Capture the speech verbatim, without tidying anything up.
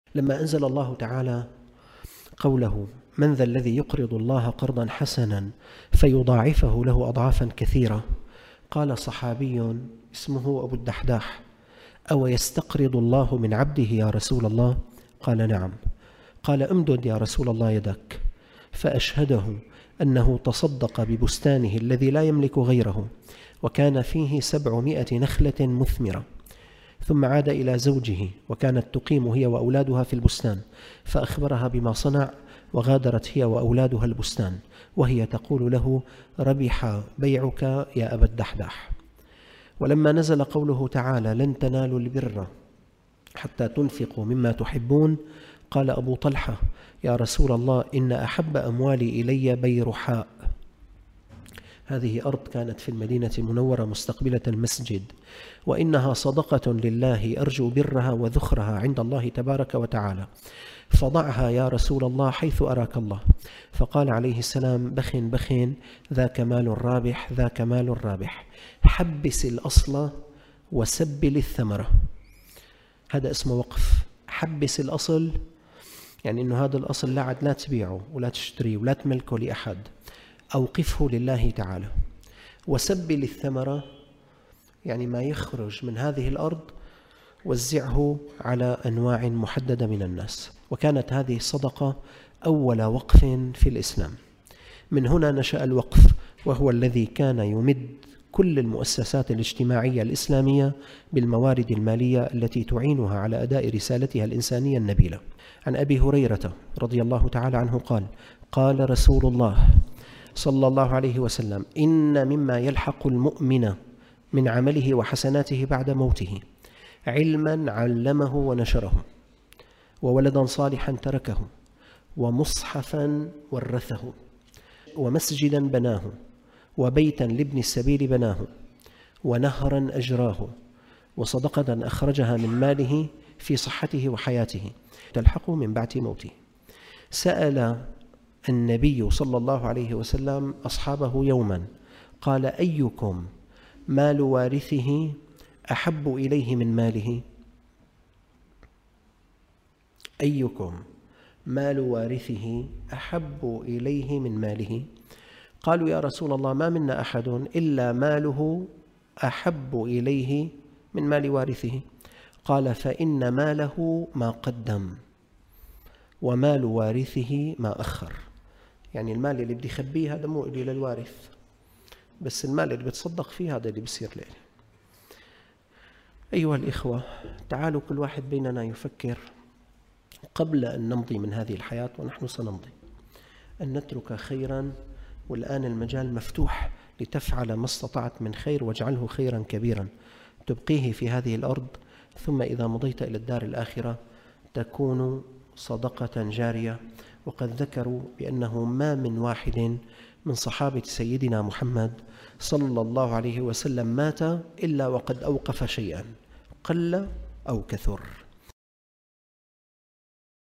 لما أنزل الله تعالى قوله: من ذا الذي يقرض الله قرضا حسنا فيضاعفه له أضعافا كثيرة، قال صحابي اسمه أبو الدحداح: أو يستقرض الله من عبده يا رسول الله؟ قال: نعم. قال: امدد يا رسول الله يدك. فأشهده أنه تصدق ببستانه الذي لا يملك غيره، وكان فيه سبعمائة نخلة مثمرة. ثم عاد إلى زوجه، وكانت تقيم هي وأولادها في البستان، فأخبرها بما صنع، وغادرت هي وأولادها البستان، وهي تقول له: ربح بيعك يا أبا الدحداح. ولما نزل قوله تعالى: لن تنالوا البر حتى تنفقوا مما تحبون، قال أبو طلحة: يا رسول الله، إن أحب أموالي إلي بيرحاء. هذه أرض كانت في المدينة المنورة مستقبلة المسجد، وإنها صدقة لله أرجو برها وذخرها عند الله تبارك وتعالى، فضعها يا رسول الله حيث أراك الله. فقال عليه السلام: بخ بخ، ذاك مال رابح، ذاك مال رابح، حبس الأصل وسبل الثمرة. هذا اسمه وقف. حبس الأصل يعني أنه هذا الأصل لا عاد لا تبيعه ولا تشتريه ولا تملكه لأحد، أوقفه لله تعالى. وسبل الثمرة يعني ما يخرج من هذه الأرض وزعه على أنواع محددة من الناس. وكانت هذه الصدقة أول وقف في الإسلام. من هنا نشأ الوقف، وهو الذي كان يمد كل المؤسسات الاجتماعية الإسلامية بالموارد المالية التي تعينها على أداء رسالتها الإنسانية النبيلة. عن أبي هريرة رضي الله تعالى عنه قال: قال رسول الله صلى الله عليه وسلم: إن مما يلحق المؤمن من عمله وحسناته بعد موته علما علمه ونشره، وولدا صالحا تركه، ومصحفا ورثه، ومسجدا بناه، وبيتا لابن السبيل بناه، ونهرا أجراه، وصدقة أخرجها من ماله في صحته وحياته تلحقه من بعد موته. سأل النبي صلى الله عليه وسلم أصحابه يوما قال: أيكم مال وارثه أحب إليه من ماله؟ أيكم مال وارثه أحب إليه من ماله؟ قالوا: يا رسول الله، ما منا أحد إلا ماله أحب إليه من مال وارثه. قال: فإن ماله ما قدم، ومال وارثه ما أخر. يعني المال اللي بدي يخبيه هذا مو إلي للوارث، بس المال اللي بتصدق فيه هذا اللي بصير لي. أيها الإخوة، تعالوا كل واحد بيننا يفكر قبل أن نمضي من هذه الحياة، ونحن سنمضي، أن نترك خيرا. والآن المجال مفتوح لتفعل ما استطعت من خير، واجعله خيرا كبيرا تبقيه في هذه الأرض، ثم إذا مضيت إلى الدار الآخرة تكون صدقة جارية. وقد ذكروا بأنه ما من واحد من صحابة سيدنا محمد صلى الله عليه وسلم مات إلا وقد أوقف شيئا، قل أو كثر.